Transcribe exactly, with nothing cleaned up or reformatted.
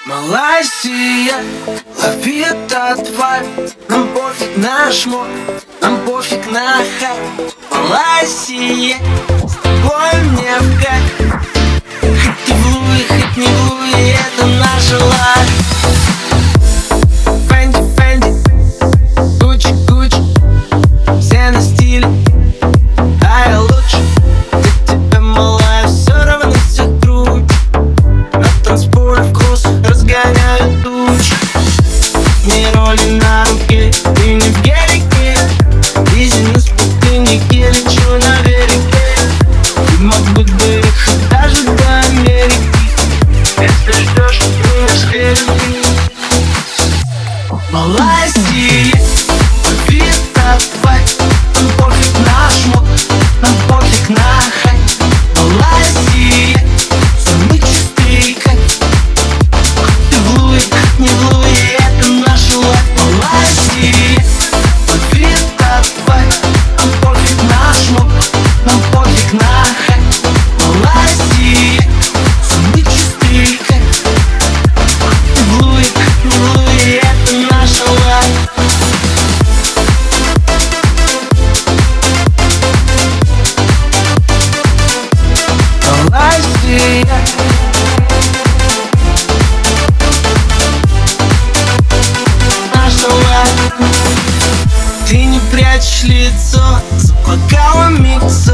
Малайзия, лови этот вайб. Нам пофиг на шмот, нам пофиг на хайп. Малайзия, с тобой мне в кайф. Хоть ты в Луи, хоть не в Луи, это наша лайф. Фэнди, Фэнди, Гуччи, Гуччи, все на стиле, а я лучше. Для тебя, малая, все равно всех круче. На танцполе вкус разгоняют тучи. Не роли на руке, ты не в гелике. Бизнес в пустыннике, лечу на береге. Ты мог бы доехать даже до Америки, если ждешь меня спереди. Малайзия, лови этот вайб. Нам пофиг на шмот, нам пофиг на хайп. Малайзия, самый чистый кайф. Ты в Луи, не в Луи, это наша лайф. Малайзия, лови этот вайб. Нам пофиг на шмот, нам пофиг на хайп. Малайзия, самый чистый кайф. Ты в Луи, не в Луи, это наша лайф. Малайзия, наша лайф. Ты не прячешь лицо за бокалом микс.